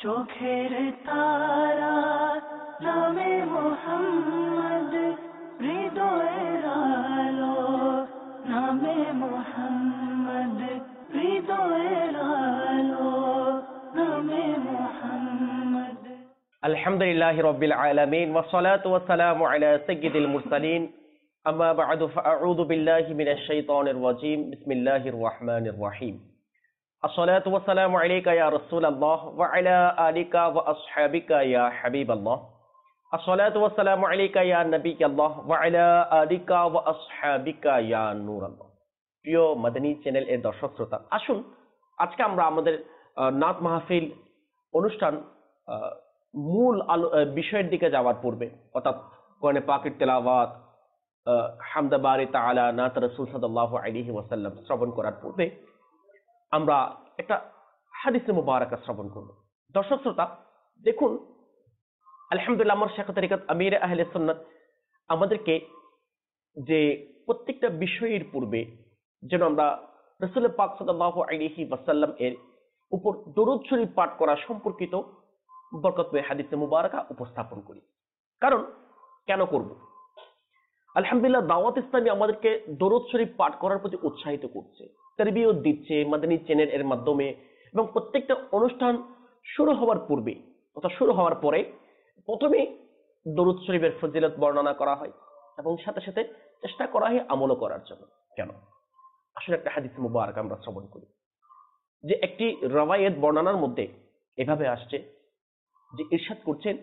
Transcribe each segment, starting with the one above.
চোখের তারা নামে মোহাম্মদ, হৃদয়ের আলো নামে মোহাম্মদ, হৃদয়ের আলো নামে মোহাম্মদ। আলহামদুলিল্লাহি রাব্বিল আলামিন ওয়া সালাতু ওয়া সালামু আলা সাইয়্যিদিল মুরসালিন আম্মা বা'দু ফাআউযু বিল্লাহি মিনাশ শাইতানির রাজীম বিসমিল্লাহির রহমানির রহিম। আসসালাতু ওয়া সালামু আলাইকা ইয়া রাসূলাল্লাহ ওয়া আলা আলিকা ওয়া আসহাবিকা ইয়া হাবিবাল্লাহ। আসসালাতু ওয়া সালামু আলাইকা ইয়া নবিয়াল্লাহ ওয়া আলা আলিকা ওয়া আসহাবিকা ইয়া নূরাল্লাহ। প্রিয় মাদানী চ্যানেল এর দর্শক শ্রোতা, আসুন আজকে আমরা আমাদের নাত মাহফিল অনুষ্ঠান মূল বিষয়ের দিকে যাওয়ার পূর্বে, অর্থাৎ কোরআনে পাকের তেলাওয়াত, হামদে বারি তাআলা, নাত রাসূল সাল্লাল্লাহু আলাইহি ওয়াসাল্লাম শ্রবণ করার পূর্বে আমরা একটা হাদিসে মুবারাকা শ্রবণ করব। দর্শক শ্রোতা, দেখুন, আলহামদুলিল্লাহ, আমার শেখ তরিকত আমির আহলে সুন্নাত আমাদেরকে যে প্রত্যেকটা বিষয়ের পূর্বে যেন আমরা রাসূল পাক সাল্লাল্লাহু আলাইহি ওয়াসাল্লাম এর উপর দরুদ শরীফ পাঠ করা সম্পর্কিত বরকতময় হাদিসে মুবারাকা উপস্থাপন করি। কারণ কেন করব? আলহামদুলিল্লাহ, দাওয়াত ইসলামী আমাদেরকে দরুদ শরীফ পাঠ করার প্রতি উৎসাহিত করছে, তারবিয়ত দিচ্ছে মাদানী চ্যানেল এর মাধ্যমে, এবং প্রত্যেকটা অনুষ্ঠান শুরু হওয়ার পূর্বে অথবা শুরু হওয়ার পরে প্রথমে দরুদ শরীফের ফজিলত বর্ণনা করা হয় এবং সাথে সাথে চেষ্টা করা হয় আমলও করার জন্য। কেন? আসলে একটা হাদিস মুবারক আমরা শ্রবণ করি, যে একটি রওয়ায়াত বর্ণনার মধ্যে এভাবে আসছে যে ইরশাদ করছেন,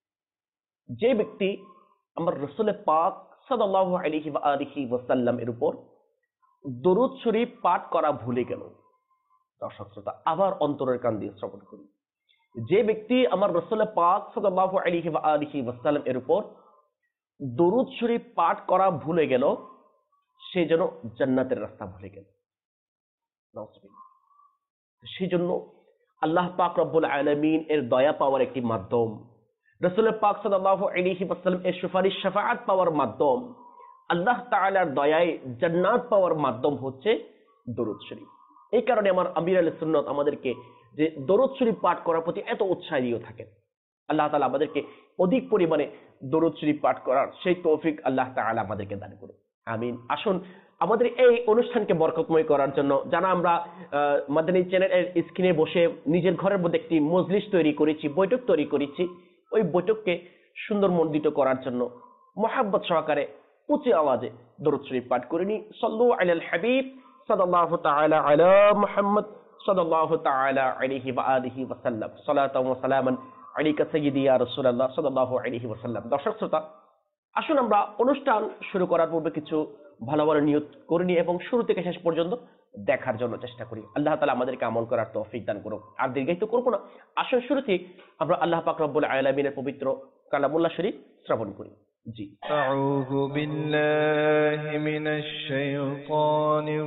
যে ব্যক্তি আমার রাসূল পাক সাল্লাল্লাহু আলাইহি ওয়া আলিহি ওয়াসাল্লাম এর উপর দরুদ শরীফ পাঠ করা ভুলে গেল। দর্শক শ্রোতা, আবার অন্তরের কান দিয়ে শ্রবণ করি, যে ব্যক্তি আমার রাসূল পাক সাল্লাল্লাহু আলাইহি ওয়া আলিহি ওয়াসাল্লাম এর উপর দরুদ শরীফ পাঠ করা ভুলে গেল, সে যেন জান্নাতের রাস্তা ভুলে গেল। নাউজুবিল্লাহ। সেই জন্য আল্লাহ পাক রব্বুল আলামিন এর দয়া পাওয়ার একটি মাধ্যম, রাসূল পাক সাল্লাল্লাহু আলাইহি ওয়াসাল্লাম এর সুপারিশ শাফাআত পাওয়ার মাধ্যম, আল্লাহ তাআলার দয়ায় জান্নাত পাওয়ার মাধ্যম হচ্ছে দরুদ শরীফ। এই কারণে আমার আমির আহলে সুন্নাত আমাদেরকে যে দরুদ শরীফ পাঠ করার প্রতি এত উৎসাহ দিয়ে থাকেন। আল্লাহ তাআলা আমাদেরকে অধিক পরিমাণে দরুদ শরীফ পাঠ করার সেই তৌফিক আল্লাহ তাআলা আমাদেরকে দান করুন, আমিন। আসুন আমাদের এই অনুষ্ঠানকে বরকতময় করার জন্য যারা আমরা মাদানী চ্যানেল এর স্ক্রিনে বসে নিজের ঘরের মধ্যে একটি মজলিস তৈরি করেছি, বৈঠক তৈরি করেছি, ওই বৈঠককে সুন্দর মণ্ডিত করার জন্য মুহাব্বত সহকারে উচ্চ আওয়াজে দরুদ শরীফ পাঠ করে নি। সাল্লু আলাল হাবিব সাল্লাল্লাহু তাআলা আলা মুহাম্মদ সাল্লাল্লাহু তাআলা আলাইহি ওয়া আলিহি ওয়া সাল্লাম। সালাতাও ওয়া সালামান আলাইকা সাইয়্যিদি ইয়া রাসূলুল্লাহ সাল্লাল্লাহু আলাইহি ওয়া সাল্লাম। দর্শক শ্রোতা, আসুন আমরা অনুষ্ঠান শুরু করার পূর্বে কিছু ভালো ভালো নিয়ত করে নিই এবং শুরু থেকে শেষ পর্যন্ত দেখার জন্য চেষ্টা করি। আল্লাহ তাআলা আমাদেরকে আমল করার তৌফিক দান করুক। আর দীর্ঘায়িত করব না, আসুন শুরুতেই আমরা আল্লাহ পাক রব্বুল আলামিনের পবিত্র কালামুল্লাহ শরীফ শ্রবণ করি। জি। আউযু বিল্লাহি মিনাশ শাইতানির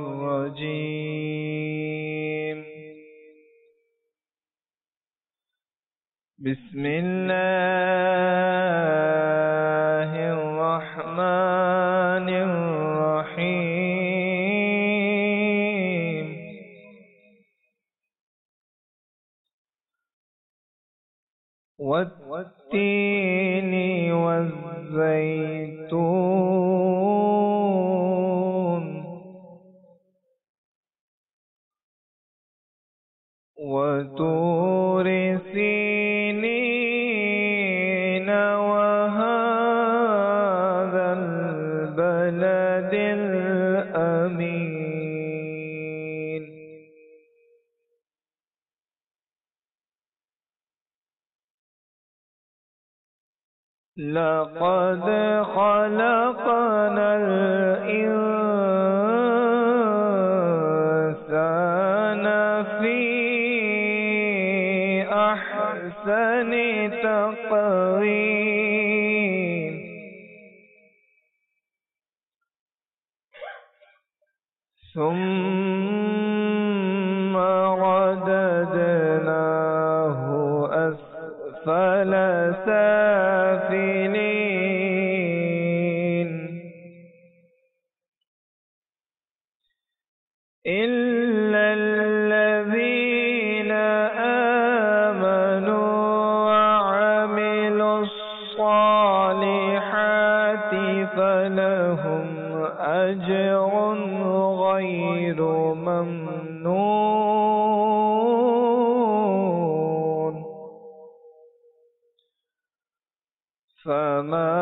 রাজীম। বিসমিল্লাহির রহমানির রহিম। ওয়াত-তিনি ওয়াজ-যাইতুন ওয়া-তুরি سينين وهذا البلد الأمين. لقد خلقنا الإنسان في أحسن تقويم. ثم رددناه أسفل سافلين. إلا الذين آمنوا فما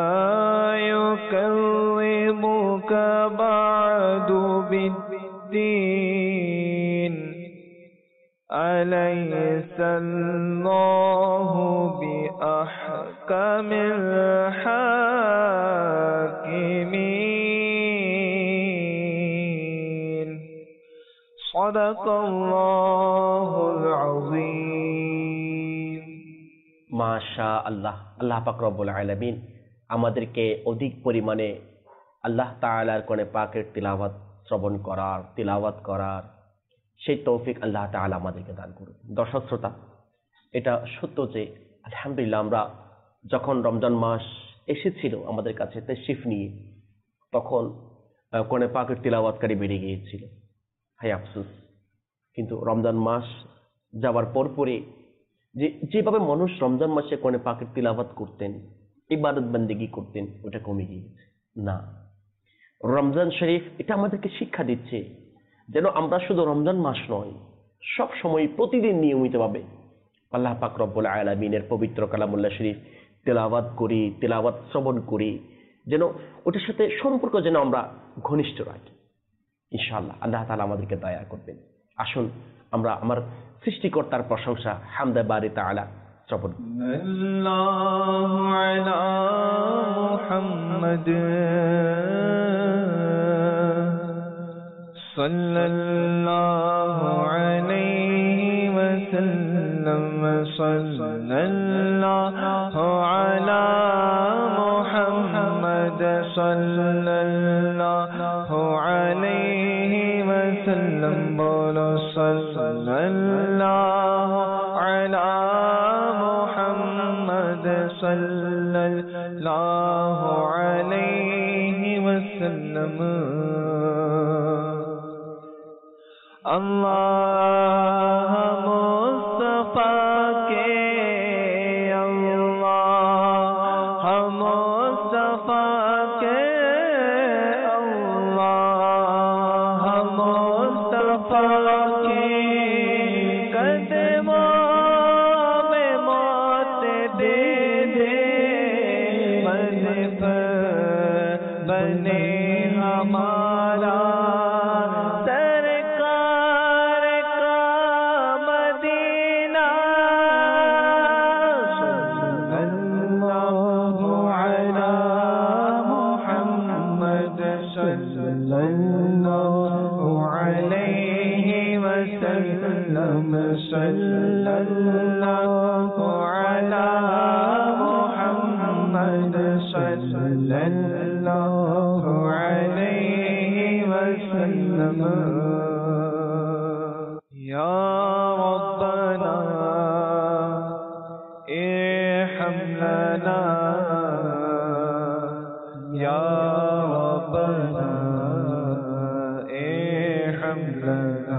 يكذبك بعد بالدين أليس الله بأحكم الحاكمين صدق الله العظيم মাশা আল্লাহ। আল্লাহ পাক রব্বুল আলামিন আমাদেরকে অধিক পরিমাণে আল্লাহ তাআলার কোরআন পাকের তিলাওয়াত করার সেই তৌফিক আল্লাহ তাআলা আমাদেরকে দান করুন। দর্শক শ্রোতা, এটা সত্য যে আলহামদুলিল্লাহ আমরা যখন রমজান মাস এসেছিল আমাদের কাছে তাশরিফ নিয়ে, তখন কোরআন পাকের তিলাওয়াতকারী বেড়ে গিয়েছিল। হায় আফসোস, কিন্তু রমজান মাস যাওয়ার পরপরই যেভাবে মানুষ রমজান মাসে কোরআন পাকের তিলাওয়াত করতেন, ইবাদত বন্দেগী করতেন, ওটা কমে গিয়েছে। না, রমজান শরীফ এটা আমাদেরকে শিক্ষা দিচ্ছে যেন আমরা শুধু রমজান মাস নয়, সব সময় প্রতিদিন নিয়মিতভাবে আল্লাহ পাক রব্বুল আলামিনের পবিত্র কালামুল্লাহ শরীফ তেলাওয়াত করি, তেলাওয়াত শ্রবণ করি, যেন ওটার সাথে সম্পর্ক যেন আমরা ঘনিষ্ঠ রাখি। ইনশাআল্লাহ আল্লাহ তাআলা আমাদেরকে দয়া করবেন। আসুন আমরা আমার সৃষ্টিকর্তার প্রশংসা হামদে বারি তাআলা শ্রবণ করি। আল্লাহু আলা মুহাম্মাদ সাল্লাল্লাহু আলাইহি ওয়াসাল্লাম সাল্লাল্লাহু আলা মুহাম্মাদ সাল্লাল্লাহু আলাইহি ওয়াসাল্লাম বলো সাল্লাল্লাহু আলা মুহাম্মাদ সাল্লাল্লাহু আলাইহি ওয়াসাল্লাম। আল্লাহ মুস্তাফা কে আল্লাহ মুস্তাফা কে আল্লাহ মুস্তাফা কে কদমোं में मौत दे दे मज़हब बने हमारा सल्लल्लाहु अला मुहम्मद सल्लल्लाहु अलैहि वसल्लम। या रब्बना इरहम लना या रब्बना इरहम लना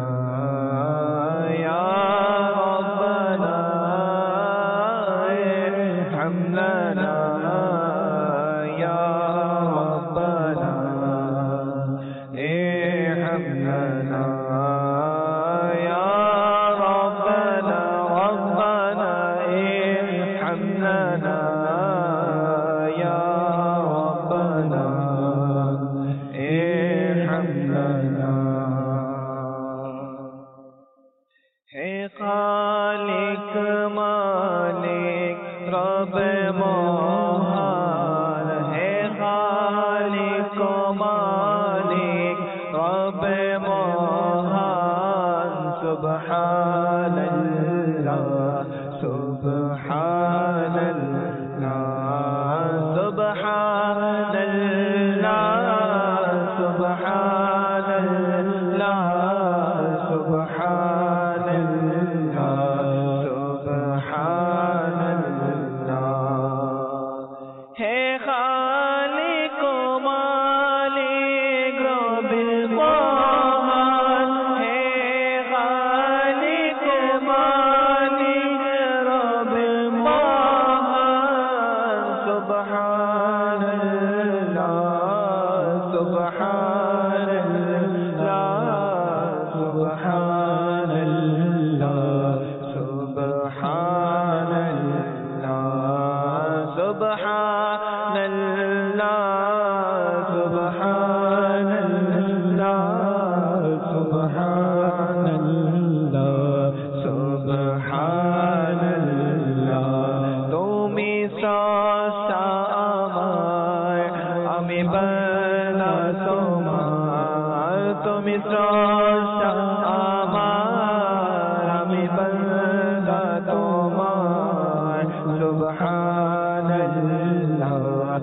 सुब्हानल्लाह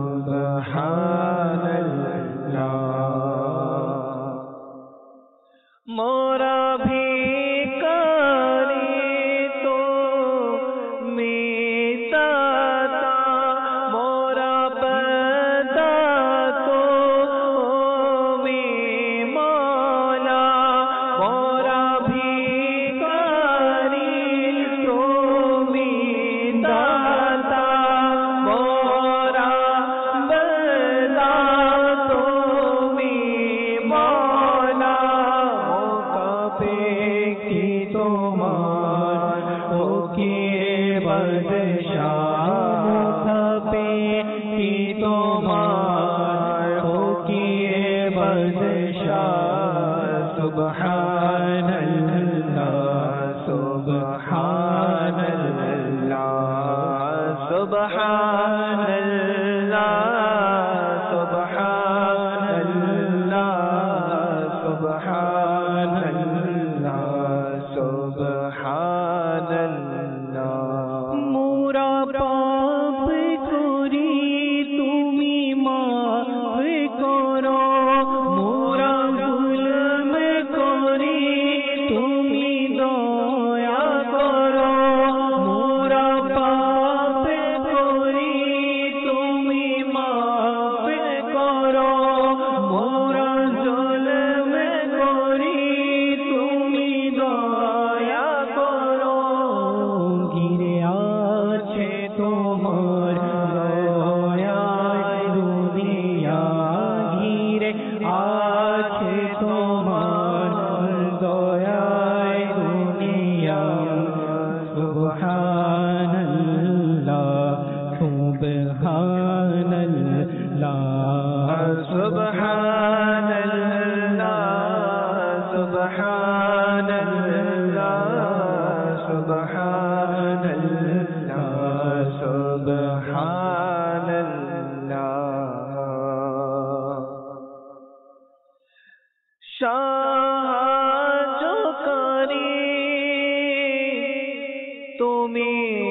सुब्हानल्लाह। मोरा भिखारी तो मीताता, मोरा बंदा तो मी मौला। मोरा भिखारी तो मीताता, मोरा बंदा तो मी मौला। मौका पे की तुम्हार हो के बादशाह, मौका पे की तुम्हार हो के बादशाह। सुब्हानल्लाह सुब्हानल्लाह सुब्हानल्लाह सुब्हानल्लाह सुब्हानल्लाह सुब्हानल्लाह। मोरा पाप करी तुमी माफ करो, मोरा जुल्म करी तुमी दया करो। मोरा पाप करी तुमी माफ करो, मोरा जुल्म करी तुमी दया करो। घिरे আছে তোমার দয়ায় দুনিয়া, ঘিরে আছে তোমার দয়ায় দুনিয়া। সুবহানাল্লাহ সুবহানাল্লাহ সুবহানাল্লাহ সুবহানাল্লাহ সুবহানাল্লাহ সুবহানাল্লাহ। সাহায্য করি তুমি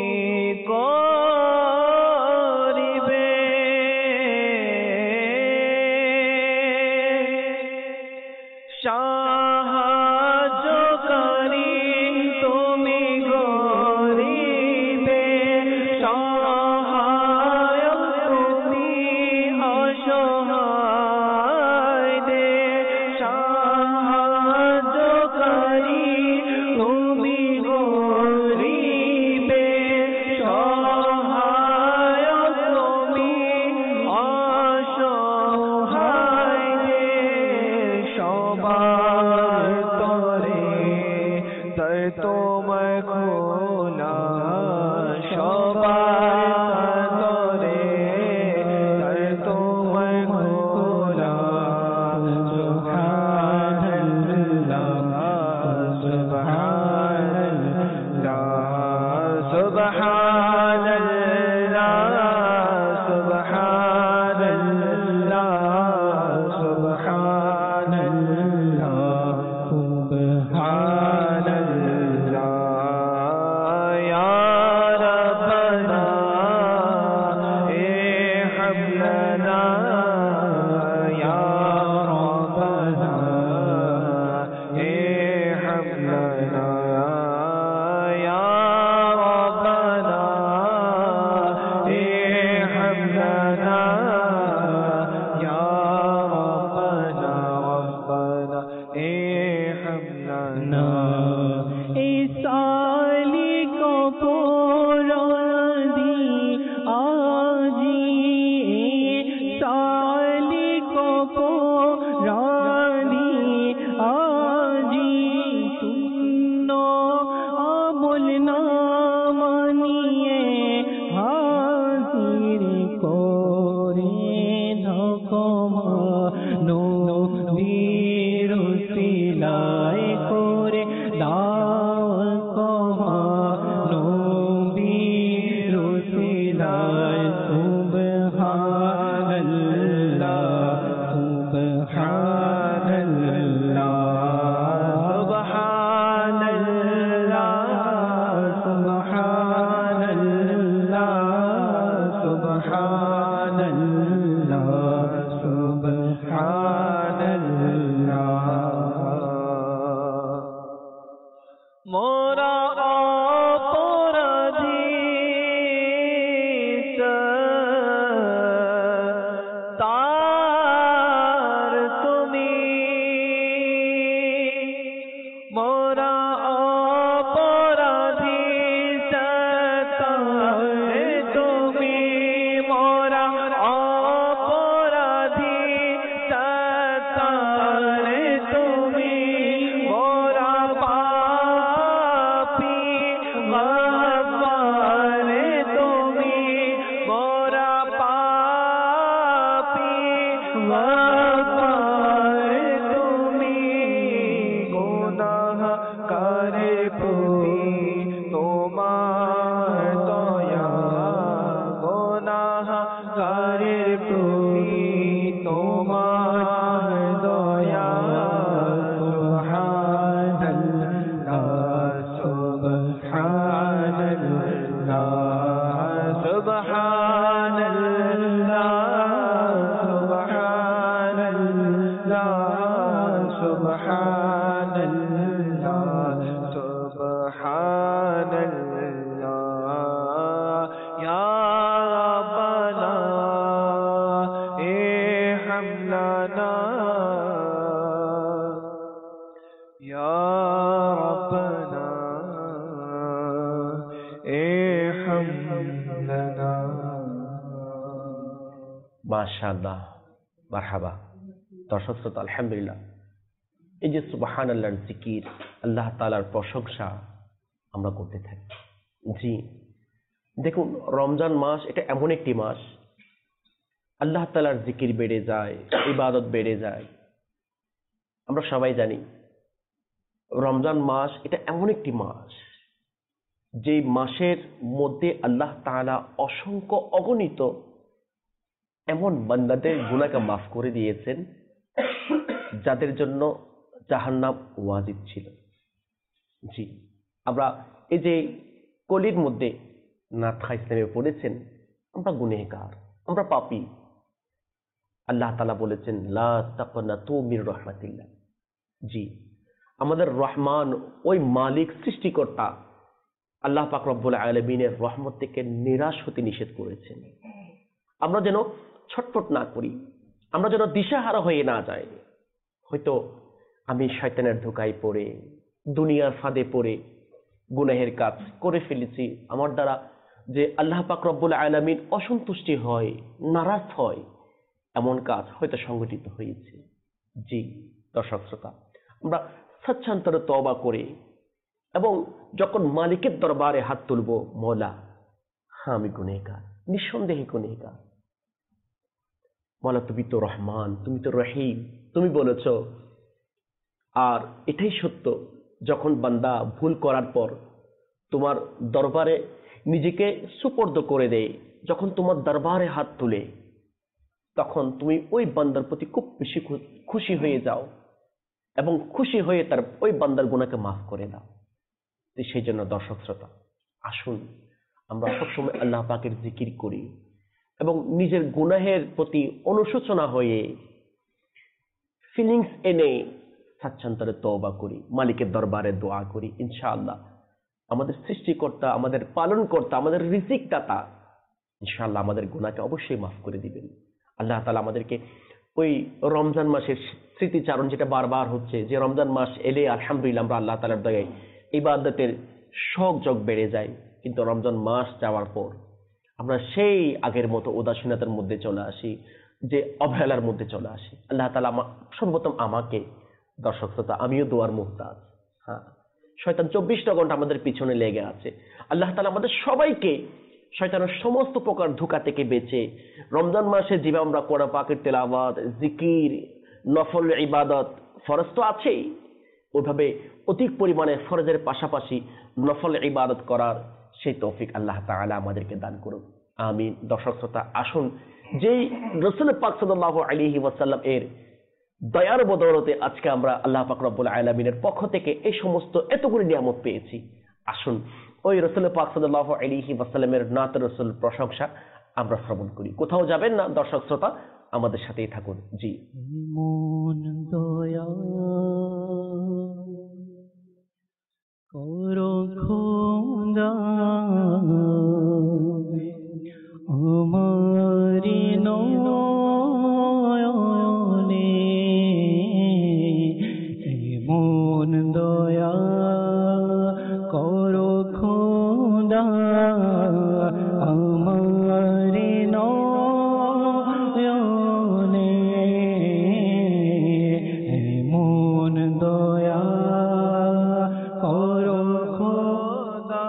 করিবে, সাহায্য করি তুমি গরিবে। সহায়ক তুমি অসহায়দের, সাহায্য করি তুমি গরিবে। ارحم لنا মাশাআল্লাহ, মারহাবা। দর্শক শ্রোতা, আলহামদুলিল্লাহ, এই যে সুবহানাল্লাহর জিকির, আল্লাহ তাআলার প্রশংসা আমরা করতে থাকি। জি, দেখুন, রমজান মাস এটা এমন একটি মাস, আল্লাহ তাআলার জিকির বেড়ে যায়, ইবাদত বেড়ে যায়। আমরা সবাই জানি রমজান মাস এটা এমন একটি মাস যে মাসের মধ্যে আল্লাহ তাআলা অসংখ্য অগণিত এমন বান্দাদের গুনাহকে মাফ করে দিয়েছেন যাদের জন্য জাহান্নাম ওয়াজিব ছিল। জি, আমরা এই যে কলির মধ্যে নাথা ইসলামে পড়েছেন, আমরা গুনেহগার, আমরা পাপী। আল্লাহ তাআলা বলেছেন, লা তাকনাতু মির রাহমাতিল্লাহ। জি, আমাদের রহমান, ওই মালিক, সৃষ্টিকর্তা আল্লাহ পাক রব্বুল আলামিনের রহমত থেকে নিরাশ হতে নিষেধ করেছেন। আমরা যেন ছটফট না করি, আমরা যেন দিশাহারা হয়ে না যাই। হয়তো আমি শয়তানের ধোঁকায় পড়ে, দুনিয়ার ফাঁদে পড়ে গুনাহের কাজ করে ফেলেছি, আমার দ্বারা যে আল্লাহ পাক রব্বুল আলামিন অসন্তুষ্টি হয়, নারাজ হয়, এমন কাজ হয়তো সংঘটিত হয়েছে। জি দর্শক শ্রোতা, আমরা স্বচ্ছান্তরে তওবা করে এবং যখন মালিকের দরবারে হাত তুলব, মওলা, হ্যাঁ আমি গুনেহগার, নিঃসন্দেহে গুনেহগার। মওলা, তুমি তো রহমান, তুমি তো রহিম, তুমি বলেছ। আর এটাই সত্য, যখন বান্দা ভুল করার পর তোমার দরবারে নিজেকে সুপর্দ করে দেয়, যখন তোমার দরবারে হাত তুলে, তখন তুমি ওই বান্দার প্রতি খুব বেশি খুশি হয়ে যাও এবং খুশি হয়ে তার ওই বান্দার গুনাহকে মাফ করে দাও। সেই জন্য দর্শক শ্রোতা, আসুন আমরা সবসময় আল্লাহ পাকের জিকির করি এবং নিজের গুনাহের প্রতি অনুশোচনা হয়ে ফিলিংস এনে স্বাচ্ছন্দ্যে তওবা করি, মালিকের দরবারে দোয়া করি। ইনশাআল্লাহ আমাদের সৃষ্টিকর্তা, আমাদের পালনকর্তা, আমাদের রিজিক দাতা ইনশাআল্লাহ আমাদের গুনাহকে অবশ্যই মাফ করে দিবেন। আল্লাহ তাআলা আমাদেরকে ওই রমজান মাসের স্মৃতিচারণ, যেটা বারবার হচ্ছে, যে রমজান মাস এলে আলহামদুলিল্লাহ আমরা আল্লাহ তাআলার দয়ায় ইবাদতের শখ যোগ বেড়ে যায়, কিন্তু রমজান মাস যাওয়ার পর আমরা সেই আগের মতো উদাসীনতার মধ্যে চলে আসি, যে অবহেলার মধ্যে চলে আসি। আল্লাহ তাআলা সর্বপ্রথম আমাকে, দর্শক শ্রোতা, আমিও দোয়ার মুহতাজ। হ্যাঁ, শয়তান 24টা ঘন্টা আমাদের পিছনে লেগে আছে। আল্লাহ তাআলা আমাদের সবাইকে শয়তানের সমস্ত প্রকার ধোঁকা থেকে বেঁচে রমজান মাসে যেভাবে আমরা কোরআন পাকের তেলাওয়াত, জিকির, নফল ইবাদত, ফরজ তো আছেই, ওইভাবে অধিক পরিমাণে ফরজের পাশাপাশি নফল ইবাদত করার সেই তৌফিক আল্লাহ তাআলা আমাদেরকে দান করুন, আমিন। দর্শক শ্রোতা, আসুন যেই রাসূল পাক সাল্লাল্লাহু আলাইহি ওয়াসাল্লাম এর দয়ার বদৌলতে আজকে আমরা আল্লাহ পাক রব্বুল আলামিনের পক্ষ থেকে এই সমস্ত এতগুলি নিয়ামত পেয়েছি, আসুন ওই রাসূল পাক সাল্লাল্লাহু আলাইহি ওয়াসাল্লামের নাত রাসূল প্রশংসা আমরা শ্রবণ করি। কোথাও যাবেন না দর্শক শ্রোতা, আমাদের সাথেই থাকুন। জি, মন দয়া করো খোদা, আমারি নয়নে মন দয়া করো খোদা, আমারি নয়নে মন দয়া করো খোদা,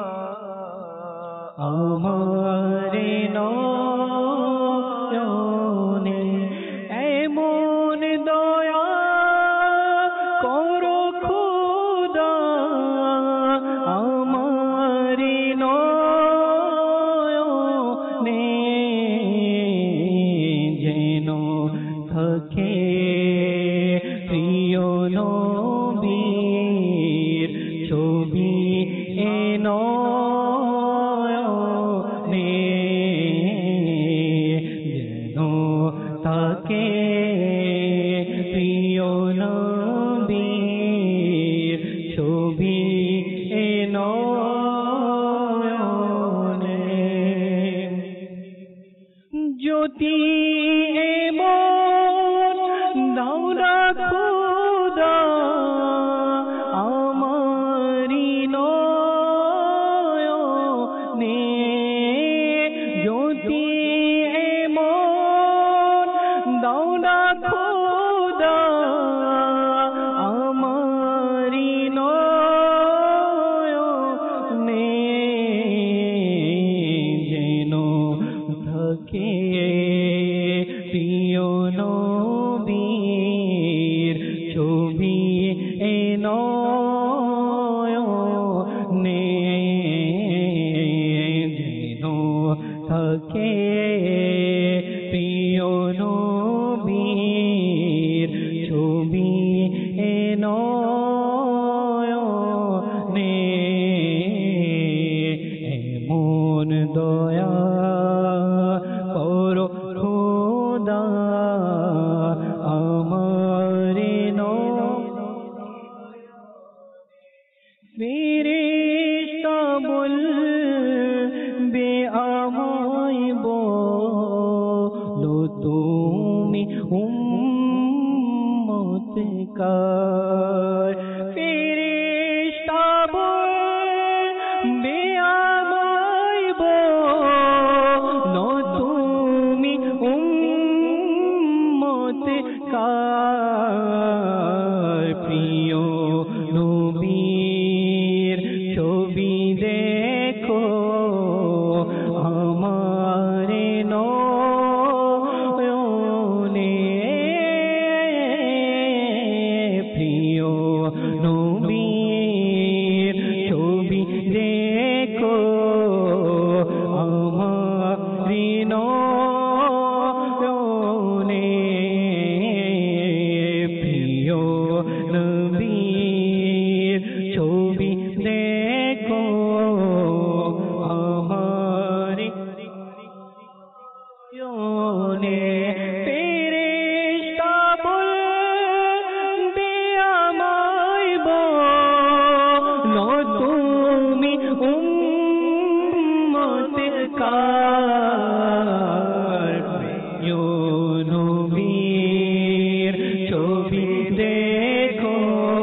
আমারি নয়নে এমন দয়া করো খোদা, আমারি নয়নে যেন থাকে প্রিয় নবীর ছবি নয়নে, যেন থাকে প্রিয় নবীর ছবি নয়নে। যদি এমন দাও না খোদা, আমারি নয়নে থাকে প্রিয় নবীর ছবি নয়নে এমন দয়া করো খোদা আমার ফেরেশতা বলবে আমায় বলো তুমি উম্মত কার ফেরেশতা বলবে আমায় বলো তুমি উম্মত কার প্রিয় নবীর ছবি দেখো আমার নয়নে প্রিয় নবীর ছবি দেখো আমার নয়নে প্রিয় নবীর ছবি দেখো আমার নয়নে ফেরেশতা বলবে আমায় বলো তুমি উম্মত কার প্রিয় নবীর ছবি দেখো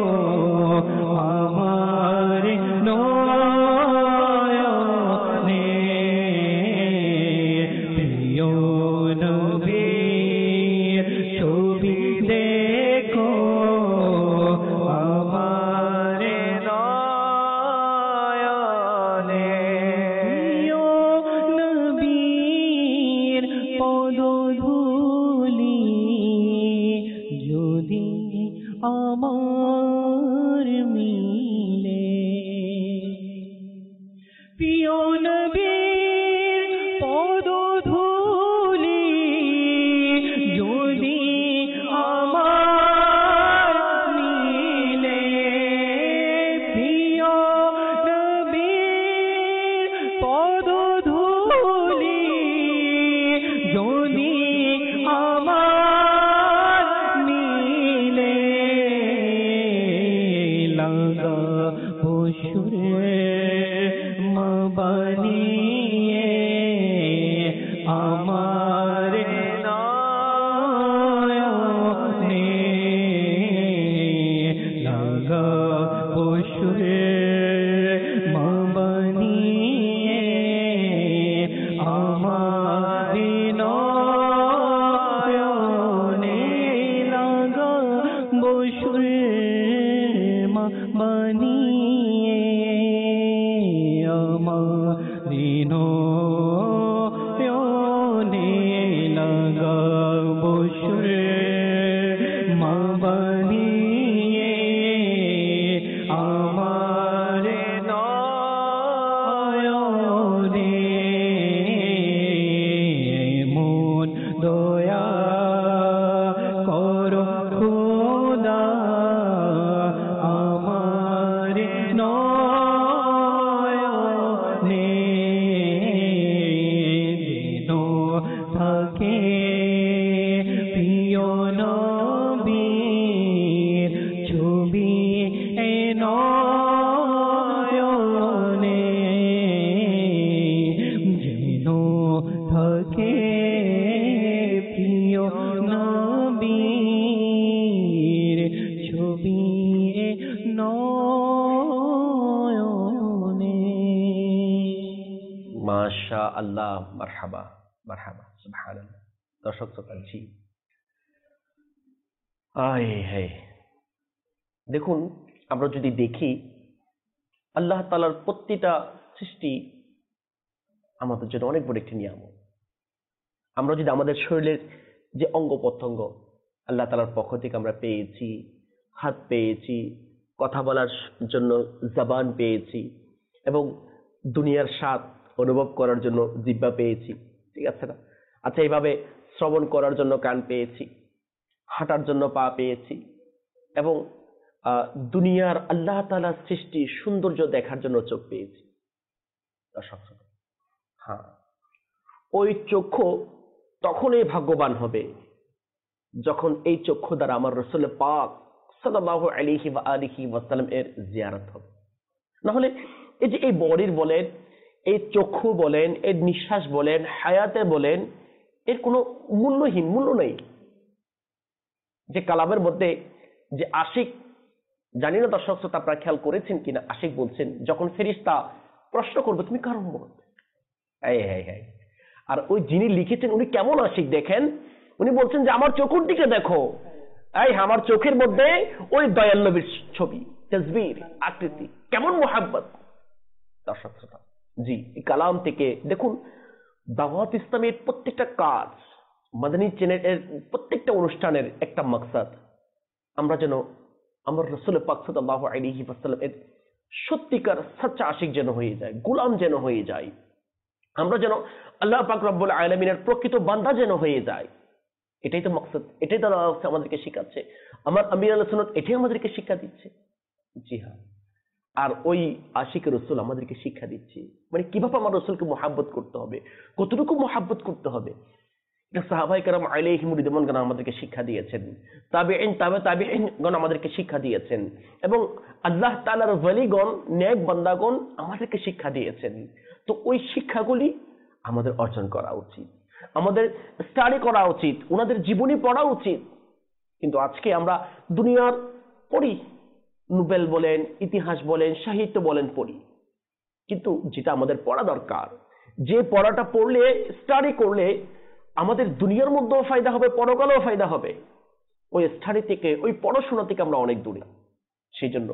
আমার নয়নে প্রিয় নবীর ছবি দেখো আমার নয়নে প্রিয় নবীর পদধূলি যদি আমার মিলে প্রিয় নবীর পদধূলি যদি আমার মিলে প্রিয় নবীর পদধূলি যদি আমার মিলে লাগাবো সুরে মা বানিয়ে আমার নয়নে লাগাবো সুরে মা বানিয়ে আমার নয়নে লাগাবো সুরে মা বানিয়ে আমার নয়নে লাগাবো সুরে মা বানিয়ে আমার নয়নে মন দয়া করো খোদা আমার নয়নে যেন থাকে প্রিয় নবীর ছবি নয়নে যেন থাকে প্রিয় নবীর ছবি নয়নে মাশা আল্লাহ, মারহাবা মারহাবা, সুবহানাল্লাহ। দর্শক শ্রোতা, জি আয় হে, দেখুন আমরা যদি দেখি আল্লাহ তাআলার প্রতিটা সৃষ্টি আমাদের জন্য অনেক বড় একটি নিয়ামত। আমরা যদি আমাদের শরীরের যে অঙ্গ প্রত্যঙ্গ আল্লাহ তাআলার পক্ষ থেকে আমরা পেয়েছি, হাত পেয়েছি, কথা বলার জন্য জবান পেয়েছি এবং দুনিয়ার স্বাদ অনুভব করার জন্য জিহ্বা পেয়েছি, ঠিক আছে না? আচ্ছা, এইভাবে শ্রবণ করার জন্য কান পেয়েছি, হাঁটার জন্য পা পেয়েছি, এবং দুনিয়ার আল্লাহ তাআলার সৃষ্টি সৌন্দর্য দেখার জন্য চোখ পেয়েছি। দর্শক শ্রোতা, হ্যাঁ, ওই চক্ষু তখনই ভাগ্যবান হবে যখন এই চক্ষু দ্বারা আমার রাসূল পাক সাল্লাল্লাহু আলাইহি ওয়া আলিহি ওয়াসাল্লাম এর জিয়ারত হবে। না হলে এই যে এই বডির বলেন, এই চক্ষু বলেন, এর নিঃশ্বাস বলেন, হায়াতে বলেন, এর কোনো মূল্য নেই। যে কালামের মধ্যে যে আশিক, জানি না দর্শক শ্রোতা আপনারা খেয়াল করেছেন কিনা, আশিক বলছেন যখন ফেরেশতা প্রশ্ন করবে তুমি কার উম্মত, আর ওই যিনি লিখেছেন উনি কেমন আশিক দেখেন, উনি বলছেন যে আমার চোখের দিকে দেখো, আমার চোখের মধ্যে ওই দয়াল নবীর ছবি, তসবির, আকৃতি, কেমন মোহাব্বত। দর্শক শ্রোতা, জি, এই কালাম থেকে দেখুন দাওয়াত ইসলামের প্রত্যেকটা কাজ, মাদানী চ্যানেলের প্রত্যেকটা অনুষ্ঠানের একটা মাকসাদ আমরা যেন আমার রাসূল পাক সাল্লাল্লাহু আলাইহি ওয়াসাল্লাম এর সত্যিকার সচ্চা আশিক যেন হয়ে যায়, গোলাম যেন হয়ে যায়, আমরা যেন আল্লাহ পাক রব্বুল আলামিনের প্রকৃত বান্দা যেন হয়ে যায়। এটাই তো মাকসাদ, এটাই তারা আমাদেরকে শিখাচ্ছে। আমার আমির আল সুন্নাত এটাই আমাদেরকে শিক্ষা দিচ্ছে। জি হ্যাঁ, আর ওই আশিক রাসূল আমাদেরকে শিক্ষা দিচ্ছে মানে কিভাবে আমার রাসূলকে মুহাব্বত করতে হবে, কতটুকু মুহাব্বত করতে হবে। এটা সাহাবায়ে কেরাম আলাইহিমুর রিদওয়ানগণ আমাদেরকে শিক্ষা দিয়েছেন, তাবেঈন, তাবেঈনগণ আমাদেরকে শিক্ষা দিয়েছেন, এবং আল্লাহ তাআলার ওয়ালিগণ, নেক বান্দাগণ আমাদেরকে শিক্ষা দিয়েছেন। তো ওই শিক্ষাগুলি আমাদের অর্জন করা উচিত, আমাদের স্টাডি করা উচিত, ওনাদের জীবনী পড়া উচিত। কিন্তু আজকে আমরা দুনিয়ার পড়ি, নোবেল বলেন, ইতিহাস বলেন, সাহিত্য বলেন, পড়ি, কিন্তু যেটা আমাদের পড়া দরকার, যে পড়াটা পড়লে, স্টাডি করলে আমাদের দুনিয়ার মধ্যেও ফায়দা হবে, পরকালেও ফায়দা হবে, ওই স্টাডি থেকে, ওই পড়াশোনা থেকে আমরা অনেক দূরে। সেই জন্য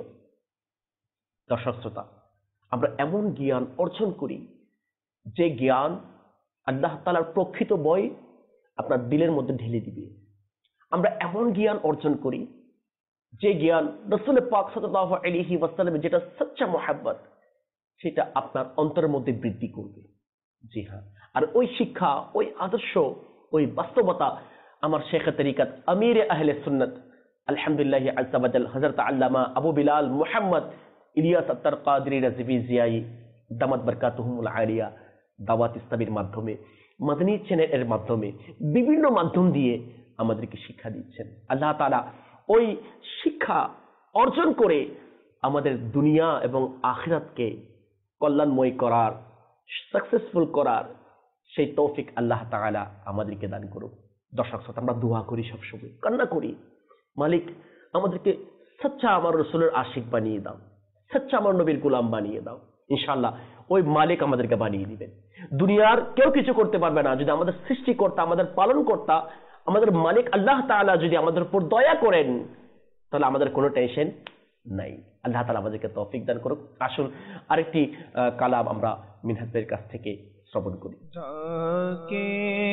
দর্শক শ্রোতা, আমরা এমন জ্ঞান অর্জন করি যে জ্ঞান আল্লাহ তাআলার প্রকৃত বই আপনার দিলের মধ্যে ঢেলে দিবে। আমরা এমন জ্ঞান অর্জন করি যে জ্ঞান রাসূল পাক সাল্লাল্লাহু আলাইহি ওয়াসাল্লামের যেটা সচ্চা মুহাব্বত, সেটা আপনার অন্তরের মধ্যে বৃদ্ধি করবে। জি হ্যাঁ, আর ওই শিক্ষা, ওই আদর্শ, ওই বাস্তবতা আমার শেখে তরিকত আমিরে আহলে সুন্নাত আলহামদুলিল্লাহ আজ্জা ওয়া জাল হযরত আল্লামা আবু বিলাল মুহাম্মদ ইলিয়াস আত্তার কাদরি রাজভী জিয়াই দামাত বরকাতুহুমুল আলিয়া দাওয়াত ইসলামের মাধ্যমে, মাদানী চ্যানেলের মাধ্যমে, বিভিন্ন মাধ্যম দিয়ে আমাদেরকে শিক্ষা দিচ্ছেন। আল্লাহ তাআলা ওই শিক্ষা অর্জন করে আমাদের দুনিয়া এবং আখিরাতকে কল্যাণময় করার, সাকসেসফুল করার সেই তৌফিক আল্লাহ তাআলা আমাদেরকে দান করুন। দর্শক শ্রোতা, আমরা দোয়া করি, সবসময় কান্না করি, মালিক আমাদেরকে সচ্চা আমার রাসূলের আশিক বানিয়ে দাও, সচ্চা আমার নবীর গোলাম বানিয়ে দাও। ইনশাআল্লাহ ওই মালিক আমাদেরকে বানিয়ে দিবেন। দুনিয়ার কেউ কিছু করতে পারবে না যদি আমাদের সৃষ্টিকর্তা, আমাদের পালনকর্তা, আমাদের মালিক আল্লাহ তাআলা যদি আমাদের উপর দয়া করেন, তাহলে আমাদের কোনো টেনশন নাই। আল্লাহ তাআলা আমাদেরকে তৌফিক দান করুক। আসুন আরেকটি কালাম আমরা মিনহাজের কাছ থেকে শ্রবণ করি। যাকে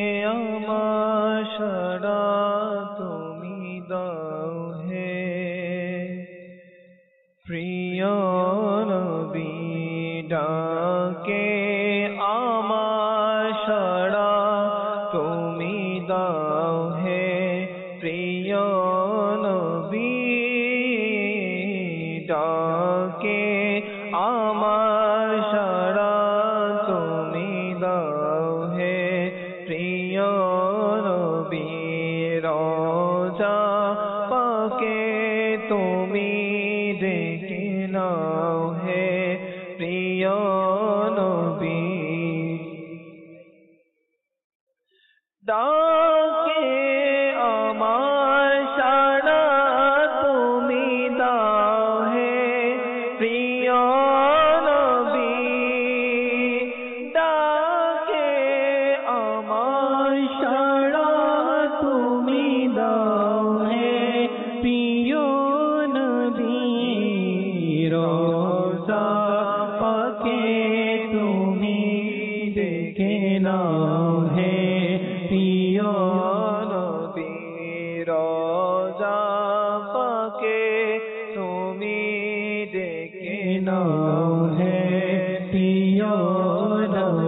আমার সারা তুমি দাও হে প্রিয় নবী, ডাকে আমার সারা তুমি দাও হে প্রিয় নবী, ডাকে আমার সারা তুমি দাও হে প্রিয় নবী, রোজা পাকে তুমি ডেকে নাও হে প্রিয় নবী, ডাকে আমার সারা তুমি দাও হে প্রিয় নবী, ডাকে আমার সারা তুমি দাও হে প্রিয় নবী, রোজা পাকে তুমি ডেকে নাও হে প্রিয় নবী, রোজা পাকে তুমি ডেকে নাও হে প্রিয় নবী।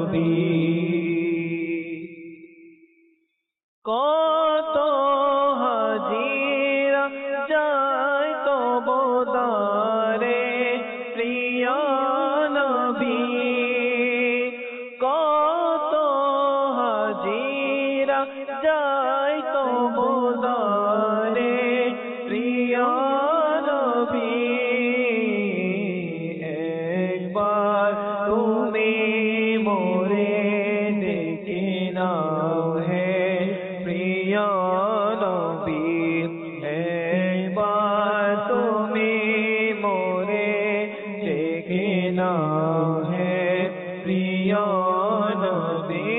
নবী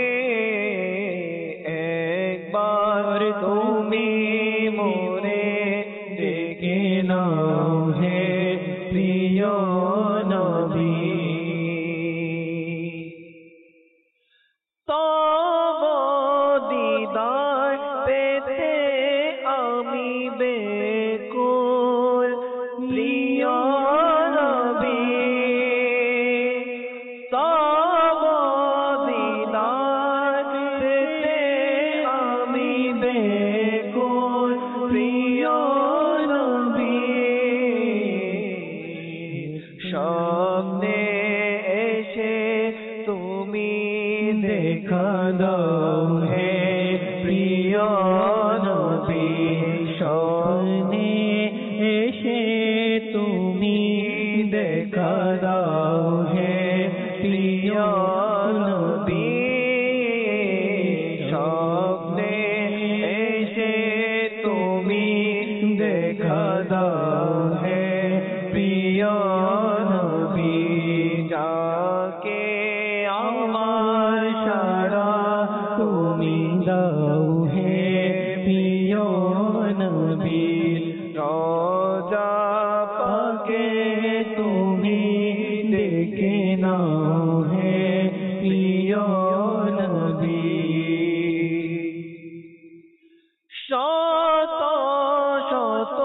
একবার তুমি মোরে ডেকে নাও হে প্রিয় নবী তব দিদার পেতে আমি বেকুল প্রিয় নবী তব দিদার পেতে আমি বেকুল প্রিয় নবী স্বপ্নে এসে তুমি দেখা দাও হে প্রিয় নবী স্বপ্নে এসে তুমি দেখা দাও হে প্রিয় নবী স্বপ্নে এসে তুমি দেখা দাও হে প্রিয় নবী যাকে আমার সারা তুমি দাও হে প্রিয় নবী রোজা পাকে তুমি ডেকে নাও হে প্রিয় নবী শত শত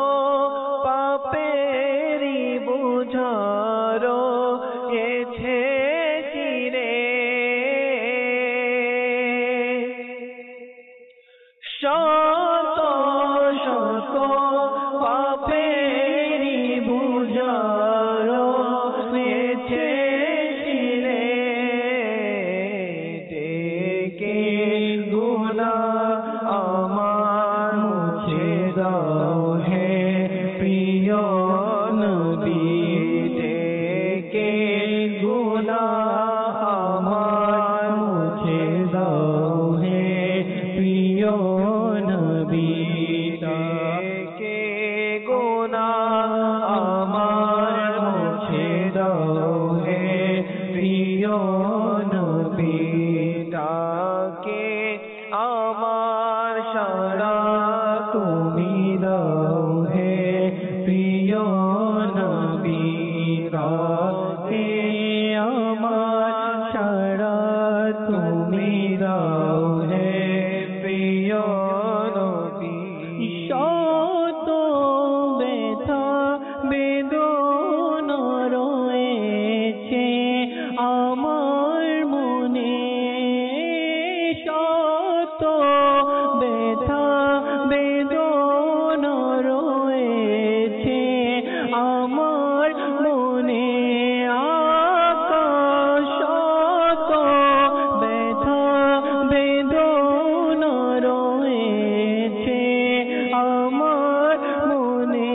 পাপেরি বুঝারো এছে চিরে শত শত পাপেরি বুঝারো এছে চিরে ডেকে গুনাহ আমার মুছে দাও হে প্রিয় নবী ডেকে গুনাহ আমার মুছে দাও হে প্রিয় নবী ডেকে গুনাহ আমার মুছে দাও হে প্রিয় নবী ডাকে আমার সারা তুমি দাও হে প্রিয় নবী ডাকে আমার সারা তুমি দাও হে প্রিয় নবী শত ব্যথা বেদনা রয়েছে আমার মনে শত ব্যথা বেদনা রয়েছে আমার মনে আকাশ শত ব্যথা বেদনা রয়েছে আমার মনে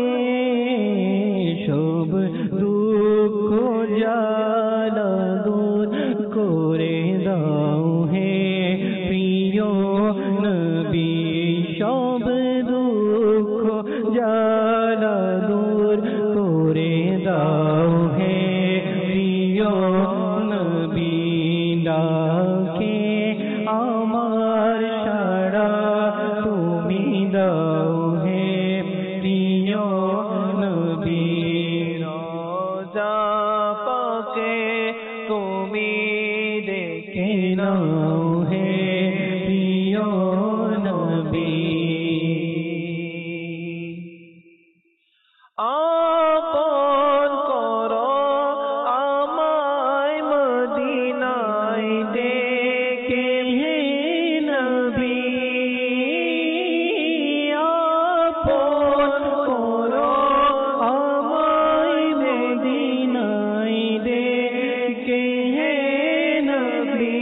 সব দুঃখ জ্বালা দূর করে দাও হে প্রিয় নবী সব দুঃখ জ্বালা দূর করে দাও হে প্রিয় নবী ডাকে আমার সারা তুমি দাও হে প্রিয় নবী রোজা পাকে তুমি ডেকে নাও হে প্রিয় নবী আপন করো আমায় মদিনায় ডেকে হে নবী আপন করো আমায় মদিনায় ডেকে হে নবী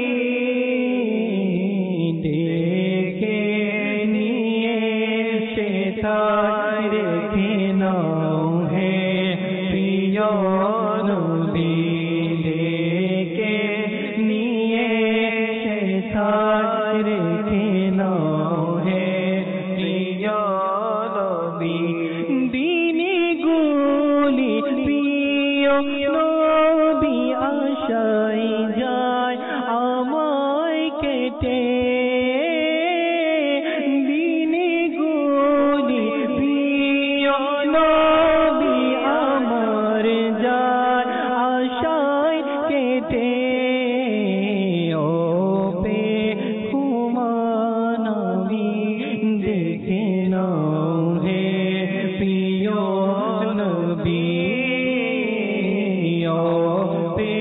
ডেকে নিয়ে সেথায় রেখে নাও হে প্রিয় নবী ডেকে নিয়ে সেথায় রেখে নাও হে প্রিয় নবী দিনে গুলি প্রিয় নবী আশায় যায় আমার কেটে দিনে গুলি প্রিয় নবী আমার যার আশায় কেটে ও পে কুমানবী দেখে নাও হে প্রিয় নবী ও পে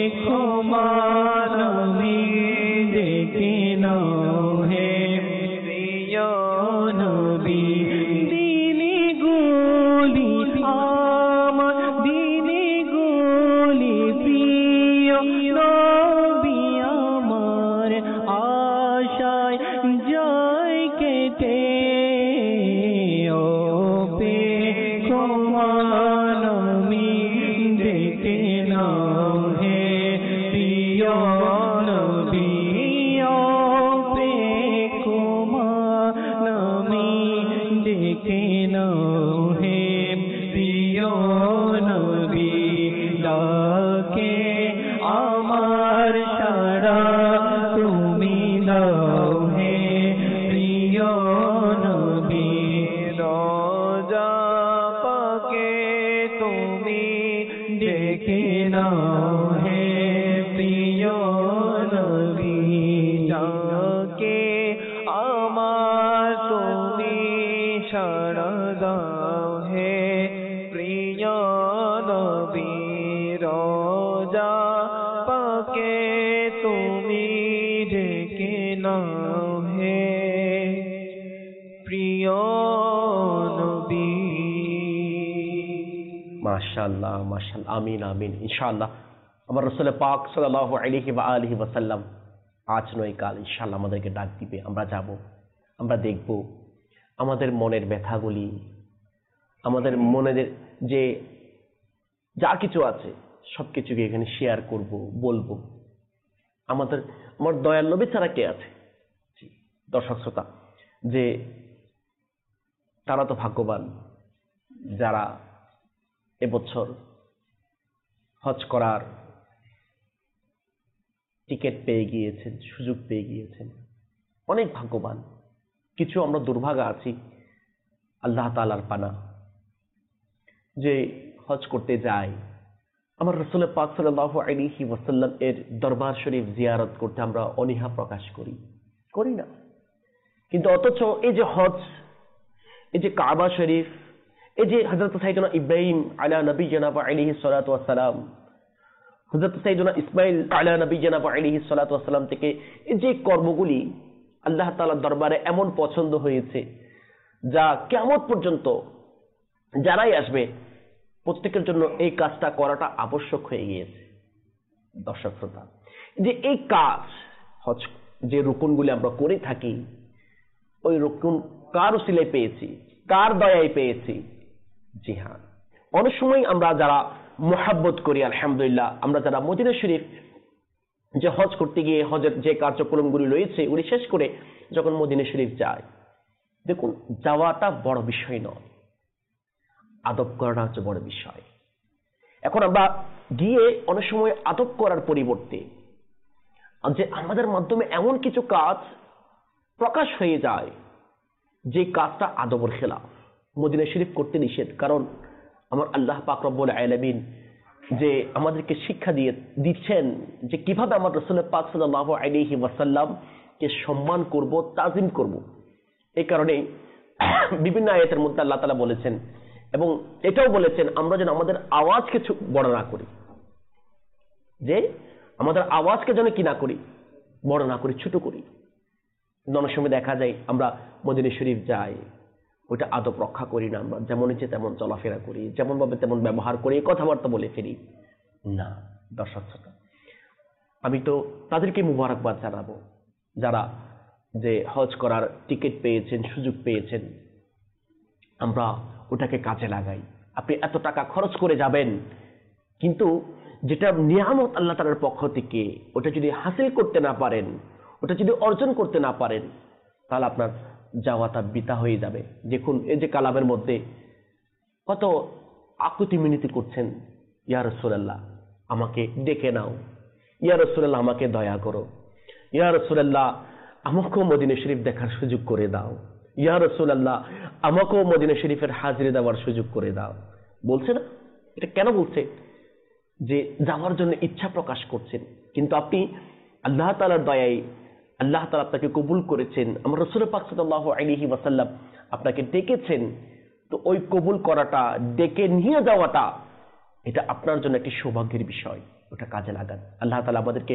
কুমানবী দেখে নাও হে প্রিয় নবী দিনে গুলি আমার দিনে গুলি প্রিয় নবী আমার আশায় জয় কেটে ও পে কুমানবী দেখে নাও হে প্রিয় নবী ও পে কুমানবী দেখে নাও হে প্রিয় নবী ডাকে আমার সারা তুমি দাও হে প্রিয় নবী রোজা পাকে তুমি দেখে নাও হে প্রিয় নবী ডাকে আমার তুমি সারা দাও হে প্রিয় নবী রোজা পাকে তুমি ডেকে নাও হে প্রিয় নবী। মাশাআল্লাহ মাশাআল্লাহ, আমিন আমিন। ইনশাআল্লাহ আমার রাসূল পাক সাল্লাল্লাহু আলাইহি ওয়া আলিহি ওয়াসাল্লাম আজ নয় কাল ইনশাআল্লাহ আমাদেরকে ডাক দিবে, আমরা যাব, আমরা দেখব আমাদের মনের ব্যথাগুলি, আমাদের মনের যে যা কিছু আছে সবকিছুকে এখানে শেয়ার করব, বলবো। আমার দয়াল নবী ছাড়া কে আছে? দর্শক শ্রোতা, যে তারা তো ভাগ্যবান যারা এবছর হজ করার টিকিট পেয়ে গিয়েছেন, সুযোগ পেয়ে গিয়েছেন, অনেক ভাগ্যবান। কিছু আমরা দুর্ভাগা আছি, আল্লাহ তাআলার পানা, যে হজ করতে যাই, আমার রাসূল পাক সাল্লাল্লাহু আলাইহি ওয়াসাল্লাম এর দরবার শরীফ জিয়ারত করতে আমরা অনীহা প্রকাশ করি না। কিন্তু অথচ এই যে হজ, এই যে কাবা শরীফ, এই যে হযরত সাইয়েদনা ইব্রাহিম আলা নবিয়িনা ওয়া আলাইহিস সালাতু ওয়াস সালাম, হযরত সাইয়েদনা ইসমাঈল আলা নবিয়িনা ওয়া আলাইহিস সালাতু ওয়াস সালাম থেকে এই যে কর্মগুলি আল্লাহ তাআলার দরবারে এমন পছন্দ হয়েছে যা কিয়ামত পর্যন্ত যারাই আসবে প্রত্যেকের জন্য এই কাজটা করাটা আবশ্যক হয়ে গিয়েছে। দর্শক শ্রোতা, যে এই কাজ হজ, যে রুকুনগুলি আমরা করে থাকি, ওই রুকুন কার উসিলায় পেয়েছি, কার দয়ায় পেয়েছি? জি হ্যাঁ, অনেক সময় আমরা যারা মুহাব্বত করি, আলহামদুলিল্লাহ, আমরা যারা মদিনা শরীফ যে হজ করতে গিয়ে হজের যে কার্যক্রমগুলি রয়েছে ওগুলি শেষ করে যখন মদিনা শরীফ যায়, দেখুন যাওয়াটা বড় বিষয় নয়, আদব করাটা হচ্ছে বড় বিষয়। এখন আমরা গিয়ে অনেক সময় আদব করার পরিবর্তে যে আমাদের মাধ্যমে এমন কিছু কাজ প্রকাশ হয়ে যায় যে কাজটা আদবের খেলাফ, মদিনা শরীফ করতে নিষেধ। কারণ আমার আল্লাহ পাক রব্বুল আলামিন যে আমাদেরকে শিক্ষা দিচ্ছেন যে কিভাবে আমার রাসূল পাক সাল্লাল্লাহু আলাইহি ওয়াসাল্লাম কে সম্মান করব, তাজিম করব। এই কারণে বিভিন্ন আয়াতের মধ্যে আল্লাহ তাআলা বলেছেন, এবং এটাও বলেছেন আমরা যেন আমাদের আওয়াজকে বড় না করি, যে আমাদের আওয়াজকে যেন কি না করি, বড় না করি, ছোট করি। অনেক সময় দেখা যায় আমরা মদিনা শরীফ যাই, ওইটা আদব রক্ষা করি না, আমরা যেমন ইচ্ছে তেমন চলাফেরা করি, যেমন ভাবে তেমন ব্যবহার করি, কথাবার্তা বলে ফিরি না। দর্শক শ্রোতা, আমি তো তাদেরকে মুবারকবাদ জানাবো যারা যে হজ করার টিকিট পেয়েছেন, সুযোগ পেয়েছেন, আমরা ওটাকে কাজে লাগাই। আপনি এত টাকা খরচ করে যাবেন, কিন্তু যেটা নিয়ামত আল্লাহ তাআলার পক্ষ থেকে, ওটা যদি হাসিল করতে না পারেন, ওটা যদি অর্জন করতে না পারেন, তাহলে আপনার যাওয়াটা বৃথা হয়ে যাবে। দেখুন এই যে কালামের মধ্যে কত আকুতি মিনতি করছেন, ইয়া রাসূলুল্লাহ আমাকে ডেকে নাও, ইয়া রাসূলুল্লাহ আমাকে দয়া করো, ইয়া রাসূলুল্লাহ আমাকেও মদিনা শরীফ দেখার সুযোগ করে দাও, ইয়া রাসূলুল্লাহ আমাকেও মদিনা শরীফের হাজিরি দেওয়ার সুযোগ করে দাও। বলছে না? এটা কেন বলছে? যে যাওয়ার জন্য ইচ্ছা প্রকাশ করছেন। কিন্তু আপনি আল্লাহ তাআলার দয়ায় আল্লাহ তাআলা আপনাকে কবুল করেছেন, আমার রাসূল পাক সাল্লাল্লাহু আলাইহি ওয়াসাল্লাম আপনাকে ডেকেছেন, তো ওই কবুল করাটা, ডেকে নিয়ে যাওয়াটা, এটা আপনার জন্য একটি সৌভাগ্যের বিষয়। ওটা কাজে লাগান। আল্লাহ তাআলা আমাদেরকে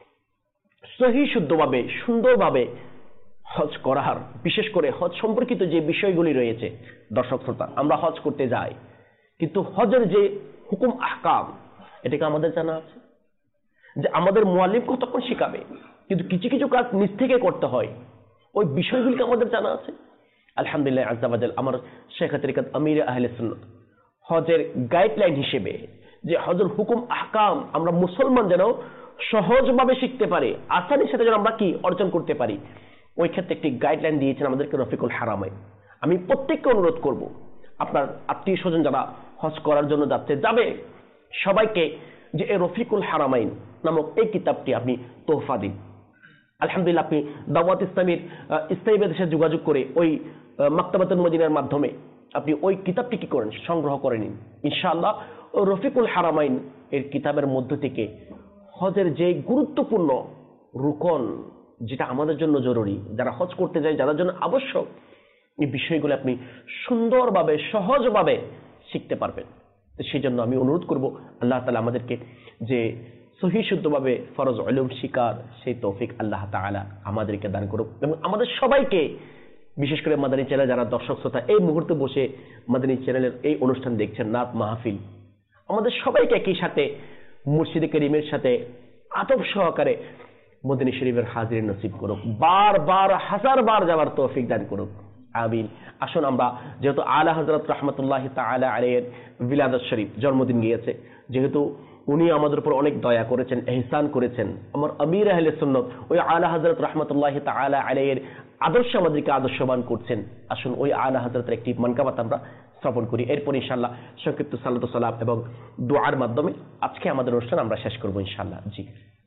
সহি শুদ্ধভাবে সুন্দরভাবে হজ করার, বিশেষ করে হজ সম্পর্কিত যে বিষয়গুলি রয়েছে, দর্শক শ্রোতা আমরা হজ করতে যাই, কিন্তু হজের যে হুকুম আহকাম এটাকে আমাদের জানা আছে, যে আমাদের মুআল্লিম কতক্ষণ শিখাবে, কিন্তু কিছু কিছু কাজ নিজ থেকে করতে হয়, ওই বিষয়গুলিকে আমাদের জানা আছে। আলহামদুলিল্লাহ আযজা ওয়া জাল আমার শেখ তরিকত আমির আহলে সুন্নাত হজের গাইডলাইন হিসেবে যে হজের হুকুম আহকাম আমরা মুসলমান যেন সহজভাবে শিখতে পারি, আসানির সাথে যেন আমরা কি অর্জন করতে পারি, ওই ক্ষেত্রে একটি গাইডলাইন দিয়েছেন আমাদেরকে রফিকুল হারামাইন। আমি প্রত্যেককে অনুরোধ করব, আপনার আত্মীয় স্বজন যারা হজ করার জন্য যাবে সবাইকে যে এই রফিকুল হারামাইন নামক এই কিতাবটি আপনি তোহফা দিন। আলহামদুলিল্লাহ আপনি দাওয়াত ইসলামীর ইসলামী দেশে যোগাযোগ করে ওই মাকতাবাতুল মদিনার মাধ্যমে আপনি ওই কিতাবটি কি করেন, সংগ্রহ করে নিন। ইনশাআল্লাহ রফিকুল হারামাইন এর কিতাবের মধ্য থেকে হজের যে গুরুত্বপূর্ণ রুকন, যেটা আমাদের জন্য জরুরি, যারা হজ করতে যায় যাদের জন্য আবশ্যক, এই বিষয়গুলো আপনি সুন্দরভাবে সহজভাবে শিখতে পারবেন। সেই জন্য আমি অনুরোধ করব আল্লাহ তাআলা আমাদেরকে যে সহি শুদ্ধভাবে ফরজ উলুম শিকার সেই তৌফিক আল্লাহ তাআলা আমাদেরকে দান করুক, এবং আমাদের সবাইকে, বিশেষ করে মাদানী চ্যানেল যারা দর্শক শ্রোতা এই মুহূর্তে বসে মাদানী চ্যানেলের এই অনুষ্ঠান দেখছেন, নাত মাহফিল, আমাদের সবাইকে একই সাথে মুর্শিদে করিমের সাথে আদব সহকারে মদিনা শরীফের হাজিরি নসিব করুক, বারবার হাজারবার যাওয়ার তৌফিক দান করুক, আমিন। আসুন আমরা, যেহেতু আলা হযরত রাহমাতুল্লাহি তাআলা আলাইহির বিলাদত শরীফ জন্মদিন গিয়েছে, যেহেতু উনি আমাদের উপর অনেক দয়া করেছেন, ইহসান করেছেন, আমার আমির আহলে সুন্নাত ওই আলা হযরত রাহমাতুল্লাহি তাআলা আলাইহির আদর্শ আমাদেরকে আদর্শবান করছেন। আসুন ওই আলা হযরতের একটি মানকাবাত আমরা শ্রবণ করি, এরপর ইনশাআল্লাহ সংক্ষিপ্ত সালাত ও সালাম এবং দুআর মাধ্যমে আজকে আমাদের অনুষ্ঠান আমরা শেষ করব ইনশাআল্লাহ। জি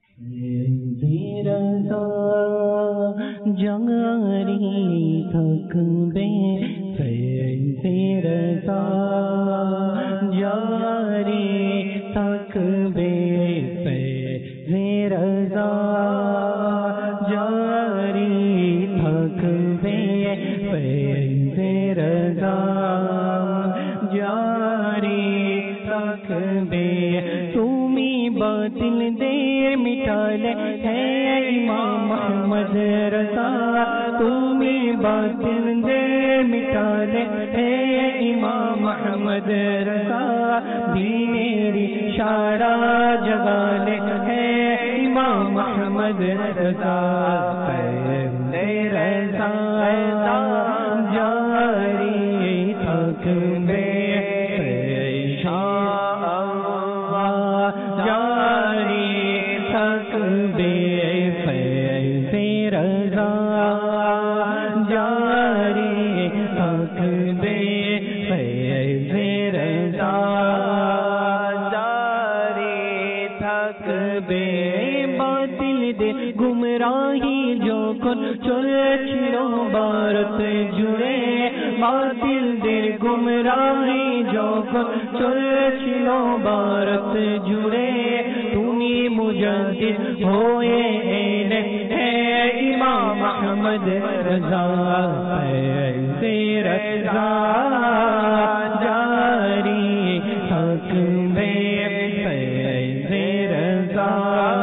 জারি থাকবে ফেরদা, জারি থাকবে ফেরদা, জারি থাকবে ফেরদা, জারি থাকবে। তুমি বাতিল দের মিটালে হে ইমাম আহমদ রজা, তুমি বাতিল দের মিটালে হে ইমাম আহমদ রজা, দীনেরি সারা জগালে হে ইমাম আহমদ রজা, রজা জারি থাকবে গুমরাহি যখন চলেছিল ভারত জুড়ে, বাতিলদের গুমরাহি যখন চলেছিল ভারত জুড়ে, তুমি মুজাদ্দিদ হয়ে এলে হে ইমাম আহমদ রজা, রজা জারি থাকবে রজা,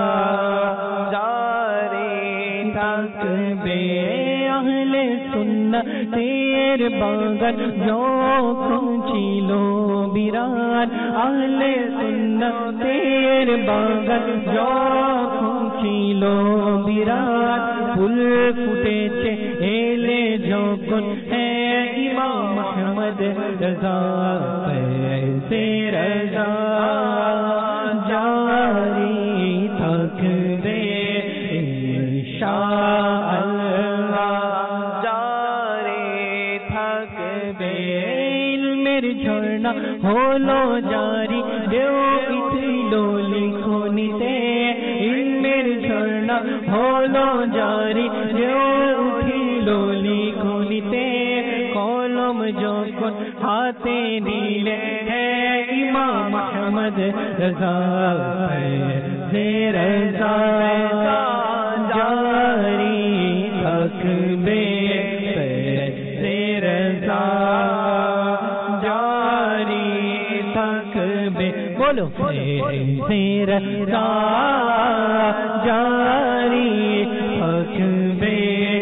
আহলে সুন্নতের বাগান যখন ছিল বিরান, আহলে সুন্নতের বাগান যখন ছিল বিরান, ফুল ফুটেছে এলে যখন হে ইমাম আহমদ রজা, রজা জারি থাকবে ইনশাআল্লাহ, জারি থাকবে। ইলমের ঝর্ণা হলো জারি, ঢেউ উঠল লিখনিতে, ইলমের ঝর্ণা হলো জারি উঠিল লিখনিতে কলম যখন হাতে নিলে হে ইমাম আহমদ রজা রজা জারি থাকবে রজা জারি থাকবে बोलो रज़ा जारी थकबे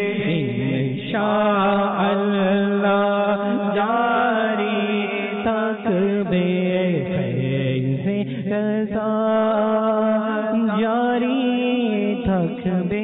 इंशाअल्लाह जारी थकबे रज़ा जारी थकबे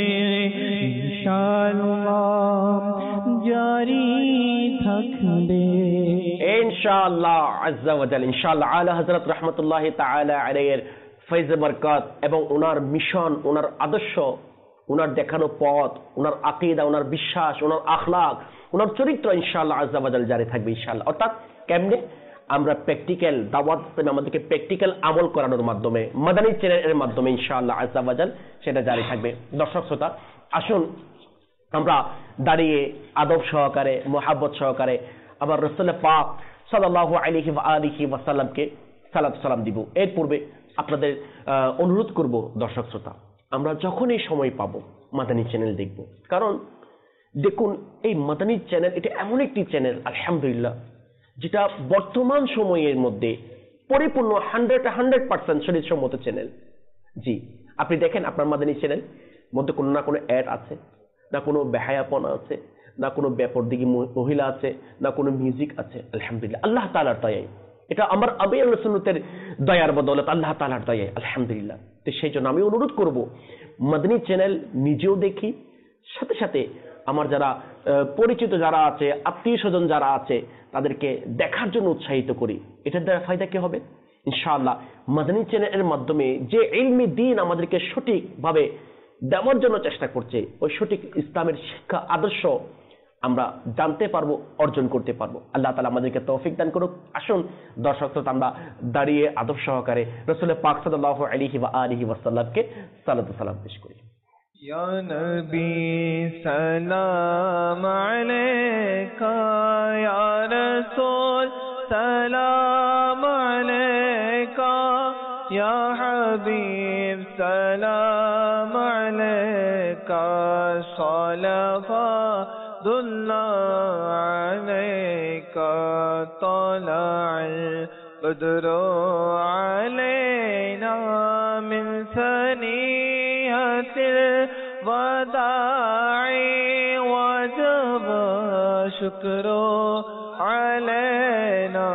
इंशाअल्लाह जारी थकबे ইনশাআল্লাহ আজ্জা ওয়াজাল। ইনশাআল্লাহ আলা হযরত রাহমাতুল্লাহি তাআলা আলাইহির ফয়জ বরকত এবং ওনার মিশন, ওনার আদর্শ, ওনার দেখানো পথ, ওনার আকীদা, ওনার বিশ্বাস, ওনার আখলাক, ওনার চরিত্র ইনশাআল্লাহ আজ্জা ওয়াজাল জারি থাকবে ইনশাআল্লাহ। অর্থাৎ কেমনে আমরা প্র্যাকটিক্যাল দাওয়াত ইসলামে আমাদেরকে প্র্যাকটিক্যাল আমল করানোর মাধ্যমে মাদানী চ্যানেলের মাধ্যমে ইনশাআল্লাহ আজ্জা ওয়াজাল সেটা জারি থাকবে। দর্শক শ্রোতা, আসুন আমরা দাঁড়িয়ে আদব সহকারে মুহাব্বত সহকারে আবার রাসূল পাক সাল্লাল্লাহু আলাইহি ওয়া আলিহি ওয়াসাল্লামকে সালাত সালাম দিব। এর পূর্বে আপনাদের অনুরোধ করব দর্শক শ্রোতা, আমরা যখনই সময় পাবো মাদানী চ্যানেল দেখব। কারণ দেখুন, এই মাদানী চ্যানেল এটা এমন একটি চ্যানেল আলহামদুলিল্লাহ যেটা বর্তমান সময়ের মধ্যে পরিপূর্ণ 100% শরীয়তসম্মত চ্যানেল। জি, আপনি দেখেন আপনার মাদানী চ্যানেল মধ্যে কোনো না কোনো অ্যাড আছে, না কোনো বেহায়াপনা আছে, না কোনো বেপরদিগী মহিলা আছে, না কোনো মিউজিক আছে। আলহামদুলিল্লাহ আল্লাহ তাআলার দয়ায়, এটা আমার আমির সুন্নতের দয়ার বদৌলত, আল্লাহ তাআলার দয়ায় আলহামদুলিল্লাহ। তো সেই জন্য আমি অনুরোধ করব মাদানী চ্যানেল নিজেও দেখি, সাথে সাথে আমার যারা পরিচিত যারা আছে, আত্মীয় স্বজন যারা আছে তাদেরকে দেখার জন্য উৎসাহিত করি। এটার দ্বারা ফায়দা কি হবে? ইনশাআল্লাহ মাদানী চ্যানেলের মাধ্যমে যে ইলমি দ্বীন আমাদেরকে সঠিকভাবে দেওয়ার জন্য চেষ্টা করছে, ওই সঠিক ইসলামের শিক্ষা আদর্শ আমরা জানতে পারবো, অর্জন করতে পারবো। আল্লাহ তাআলা আমাদেরকে তৌফিক দান করুক। আসুন দর্শক শ্রোতা, আমরা দাঁড়িয়ে আদব সহকারে রাসূল পাক সাল্লাল্লাহু আলাইহি ওয়া আলিহি ওয়াসাল্লামকে সালাত ও সালাম পেশ করি। ইয়া নবী সালাম আলাইকা, ইয়া রাসূল সালাম আলাইকা, ইয়া হাবিব সালাম আলাইকা, সালাওয়াতুল্লাহ আলাইকা, তালা'আল বদরু আলাইনা মিন সানিয়াতিল ওয়াদা'i ওয়াজাবা শুকরু আলাইনা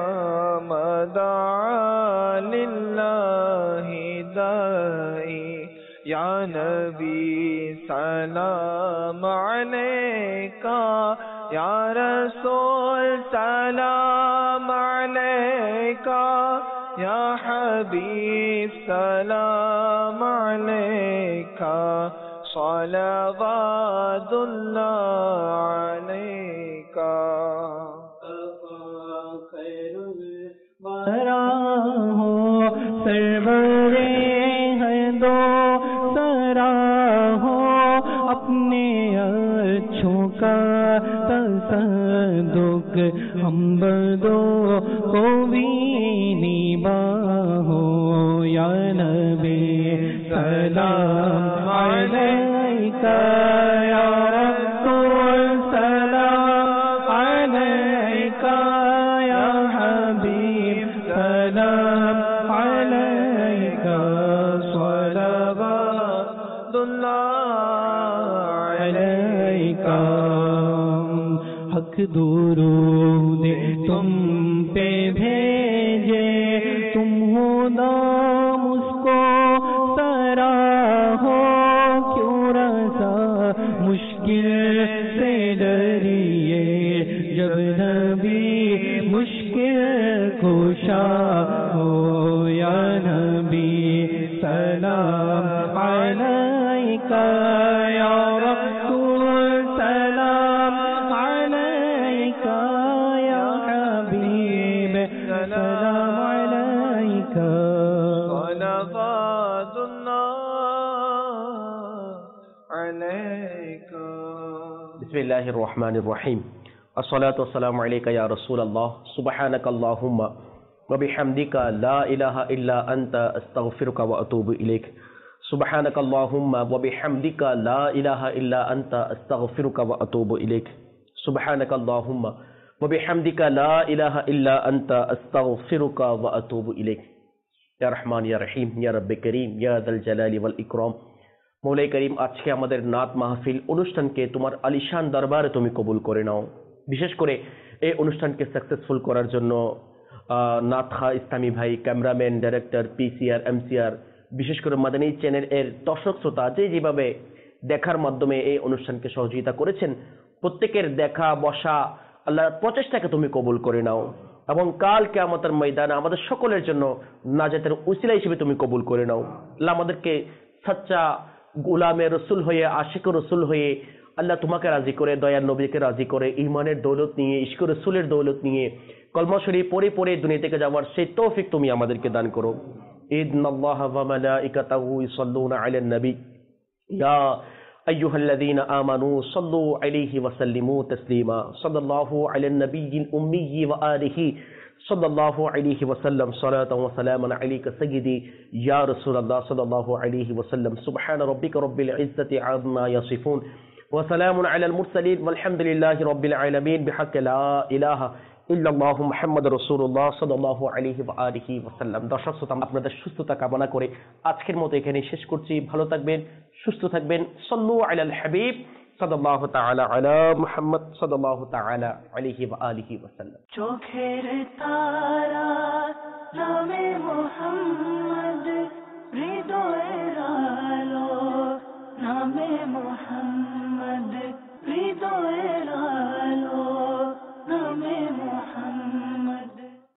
মাদা'a লিল্লাহি দা'i। ইয়া নবী সালাম আলাইকা, ইয়া রাসূল সালাম আলাইকা, ইয়া হাবিব সালাম আলাইকা, সালাওয়াতুল্লাহ আলাইকা। খৈরুল বারা হো সরবরে है दो सरा हो, अपने अच्छों का तसद्दुक हम बदो को भी निबाहो। या नबी सलाम अलैका, या रसूल सलाम अलैका, या हबीब सलाम अलैका, सलावतुल्लाह अलैका। हक दुरूद तुम पे भेजे, तुम हो नाम उसको सरा हो, क्यों रसा मुश्किल से डरिए, जब नबी मुश्किल कुशा हो। या नबी सलाम अलैका, या रसूल सलाम अलैका, या हबीब सलाम अलैका, सलावतुल्लाह अलैका। বিসমিল্লাহির রহমানির রহিম। আসসালাতু ওয়াসসালামু আলাইকা ইয়া রাসূলুল্লাহ, সুবহানাকাল্লাহুম্মা ওয়া বিহামদিকা লা ইলাহা ইল্লা আনতা আস্তাগফিরুকা ওয়া আতুবু ইলাইক। সুবহানাকাল্লাহুম্মা ওয়া বিহামদিকা লা ইলাহা ইল্লা আনতা আস্তাগফিরুকা ওয়া আতুবু ইলাইক। সুবহানাকাল্লাহুম্মা ওয়া বিহামদিকা লা ইলাহা ইল্লা আনতা আস্তাগফিরুকা ওয়া আতুবু ইলাইক। ইয়া রহমান ইয়া রহিম ইয়া রাব্বে করিম ইয়া যাল জালালি ওয়াল ইকরাম। মৌলাই করিম, আজকে আমাদের নাত মাহফিল অনুষ্ঠানকে তোমার আলিশান দরবারে তুমি কবুল করে নাও। বিশেষ করে এই অনুষ্ঠানকে সাকসেসফুল করার জন্য নাত খা ইসলামী ভাই, ক্যামেরাম্যান, ডাইরেক্টর, পিসিআর, এমসিআর, বিশেষ করে মাদানী চ্যানেল এর দর্শক শ্রোতা যেভাবে দেখার মাধ্যমে এই অনুষ্ঠানকে সহযোগিতা করেছেন, প্রত্যেকের দেখা বসা আল্লাহর প্রচেষ্টাকে তুমি কবুল করে নাও এবং কাল কিয়ামতের ময়দানে আমাদের সকলের জন্য নাজাতের উসিলা হিসেবে তুমি কবুল করে নাও। আল্লাহ আমাদেরকে সচ্চা গোলামে রসুল হয়ে, আশিক রসুল হয়ে আল্লাহ তোমাকে রাজি করে, দয়ার নবীকে রাজি করে, ইমানের দৌলত নিয়ে, ইশক রসুলের দৌলত নিয়ে কলমা শরীফ পড়ে পড়ে দুনিয়া থেকে যাওয়ার সেই তৌফিক তুমি আমাদেরকে দান করো। ইন্নাল্লাহা ওয়া মালাইকাতাহু ইউসাল্লুনা আলান নবী ইয়া আইয়ুহাল্লাযীনা আমানু সাল্লু আলাইহি ওয়া সাল্লিমু তাসলিমা। সাল্লাল্লাহু আলান নবিয়্যিল উম্মিয়্যি ওয়া আলিহি সাল্লাল্লাহু আলাইহি ওয়া সাল্লাম। সালাতান ওয়া সালামান আলাইকা সাইয়্যিদি ইয়া রাসূলুল্লাহ সাল্লাল্লাহু আলাইহি ওয়া সাল্লাম। সুবহানা রাব্বিকা রাব্বিল ইজ্জাতি আম্মা ইয়াসিফুন ওয়া সালামুন আলাল মুরসালিন ওয়ালহামদুলিল্লাহি রাব্বিল আলামিন বিহাক্কি লা ইলাহা ইল্লাল্লাহু মুহাম্মাদুর রাসূলুল্লাহ সাল্লাল্লাহু আলাইহি ওয়া আলিহি ওয়া সাল্লাম। দর্শক শ্রোতা, আপনাদের সুস্থতা কামনা করে আজকের মতো এখানেই শেষ করছি। ভালো থাকবেন, সুস্থ থাকবেন। সাল্লু আলাল হাবিব সাল্লাল্লাহু তাআলা আলা মুহাম্মদ সাল্লাল্লাহু তাআলা আলাইহি ওয়া আলিহি ওয়া সাল্লাম। চোখের তারা নামে মোহাম্মদ, হৃদয়ের আলো নামে মোহাম্মদ, হৃদয়ের আলো।